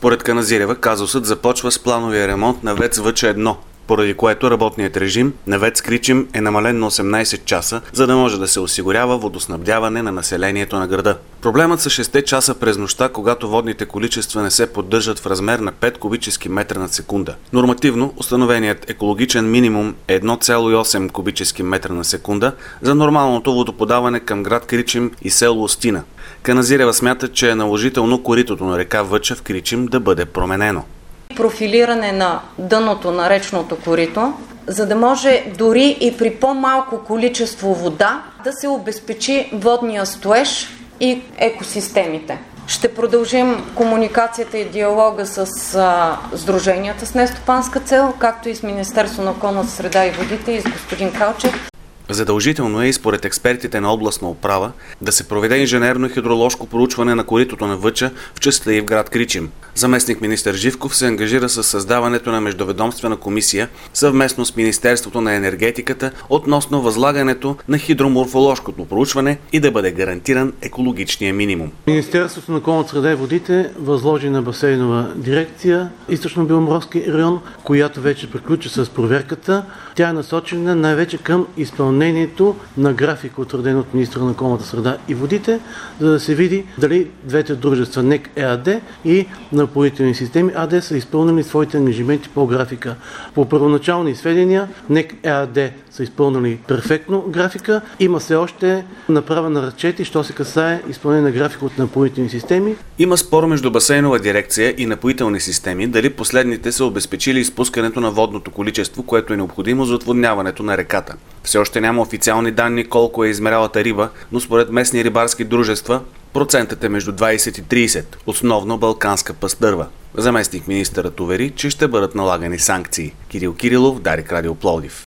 Според Каназирева, казусът започва с плановия ремонт на ВЕЦ Въча-1, поради което работният режим на ВЕЦ Кричим е намален на 18 часа, за да може да се осигурява водоснабдяване на населението на града. Проблемът са 6 часа през нощта, когато водните количества не се поддържат в размер на 5 кубически метра на секунда. Нормативно установеният екологичен минимум е 1,8 кубически метра на секунда за нормалното водоподаване към град Кричим и село Остина. Каназирева смята, че е наложително коритото на река Въча в Кричим да бъде променено. Профилиране на дъното на речното корито, за да може дори и при по-малко количество вода да се обезпечи водния стоеж и екосистемите. Ще продължим комуникацията и диалога с сдруженията с нестопанска цел, както и с Министерство на околната среда и водите и с господин Калчев. Задължително е и според експертите на областна управа да се проведе инженерно хидроложко проучване на коритото на Въча в частта и в град Кричим. Заместник министър Живков се ангажира с създаването на междуведомствена комисия съвместно с Министерството на енергетиката относно възлагането на хидроморфоложкото проучване и да бъде гарантиран екологичния минимум. Министерството на околната среда и водите възложи на басейнова дирекция Източно-Беломорски район, която вече приключи с проверката. Тя е насочена най-вече към изпълнението на графика, утвърден от министъра на околната среда и водите, за да се види дали двете дружества НЕК ЕАД и Напоителни системи АД са изпълнили своите ангажименти по графика. По първоначални сведения НЕК ЕАД са изпълнили перфектно графика. Има все още направена разчети, що се касае изпълнение на графика от Напоителни системи. Има спор между басейнова дирекция и Напоителни системи дали последните са обезпечили изпускането на водното количество, което е необходимо за отводняването на реката. Все още няма официални данни колко е измерялата риба, но според местни рибарски дружества процентът е между 20 и 30, основно балканска пастърва. Заместник министърът увери, че ще бъдат налагани санкции. Кирил Кирилов, Дарик Радио Пловдив.